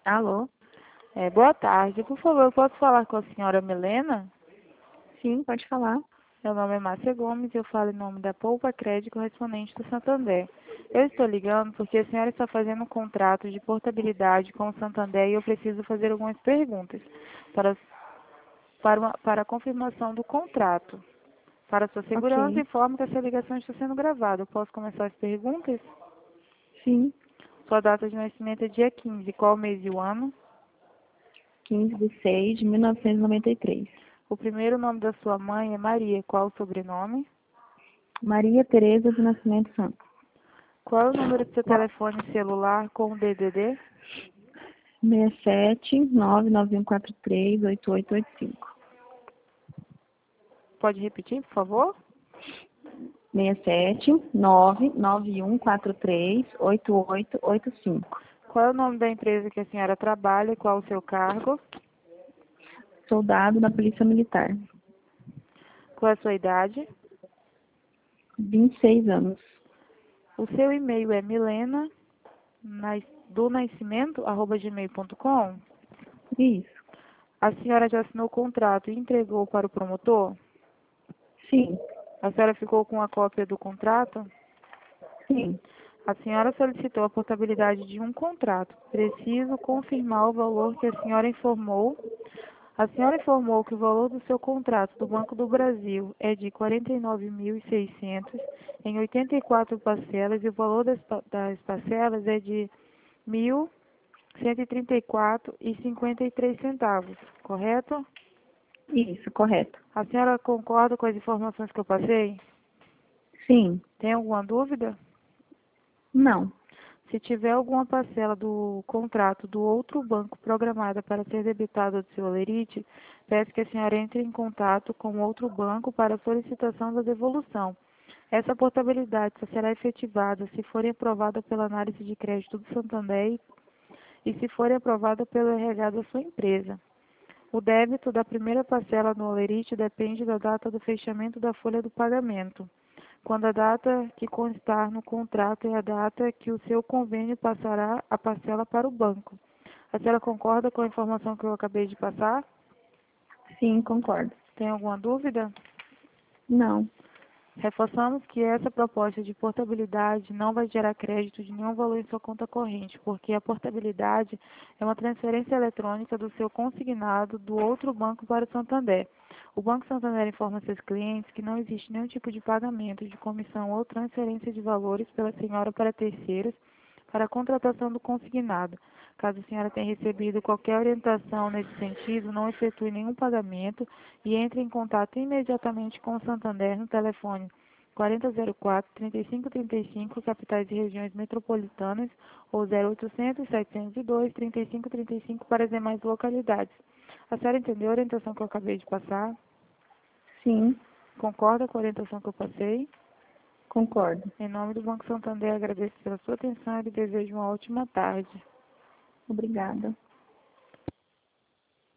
Alô? Boa tarde. Por favor, eu posso falar com a senhora Milena? Sim, pode falar. Meu nome é Márcia Gomes e eu falo em nome da Poupa Crédito correspondente do Santander. Eu estou ligando porque a senhora está fazendo um contrato de portabilidade com o Santander e eu preciso fazer algumas perguntas para, para a confirmação do contrato. Para sua segurança, Ok. informo que essa ligação está sendo gravada. Eu posso começar as perguntas? Sim, Sua data de nascimento é dia 15. Qual o mês e o ano? 15/6/1993. O primeiro nome da sua mãe é Maria. Qual o sobrenome? Maria Tereza do Nascimento Santos. Qual é o número do seu telefone celular com o DDD? 67 991438885. Pode repetir, por favor? 67 991438885. Qual é o nome da empresa que a senhora trabalha e qual o seu cargo? Soldado da Polícia Militar. Qual é a sua idade? 26 anos. O seu e-mail é do nascimento, @gmail.com? Isso. A senhora já assinou o contrato e entregou para o promotor? Sim. A senhora ficou com a cópia do contrato? Sim. A senhora solicitou a portabilidade de um contrato. Preciso confirmar o valor que a senhora informou. A senhora informou que o valor do seu contrato do Banco do Brasil é de 49.600 em 84 parcelas e o valor das parcelas é de 1.134,53 centavos, correto? Isso, correto. A senhora concorda com as informações que eu passei? Sim. Tem alguma dúvida? Não. Se tiver alguma parcela do contrato do outro banco programada para ser debitada do seu Olerite, peço que a senhora entre em contato com outro banco para solicitação da devolução. Essa portabilidade só será efetivada se for aprovada pela análise de crédito do Santander e se for aprovada pelo RH da sua empresa. O débito da primeira parcela no Olerite depende da data do fechamento da folha do pagamento, quando a data que constar no contrato é a data que o seu convênio passará a parcela para o banco. A senhora concorda com a informação que eu acabei de passar? Sim, concordo. Tem alguma dúvida? Não. Reforçamos que essa proposta de portabilidade não vai gerar crédito de nenhum valor em sua conta corrente, porque a portabilidade é uma transferência eletrônica do seu consignado do outro banco para o Santander. O Banco Santander informa seus clientes que não existe nenhum tipo de pagamento de comissão ou transferência de valores pela senhora para terceiros para a contratação do consignado. Caso a senhora tenha recebido qualquer orientação nesse sentido, não efetue nenhum pagamento e entre em contato imediatamente com o Santander no telefone 4004-3535, capitais e regiões metropolitanas, ou 0800-702-3535 para as demais localidades. A senhora entendeu a orientação que eu acabei de passar? Sim, Concorda com a orientação que eu passei? concordo. Em nome do Banco Santander, agradeço pela sua atenção e lhe desejo uma ótima tarde. Obrigada.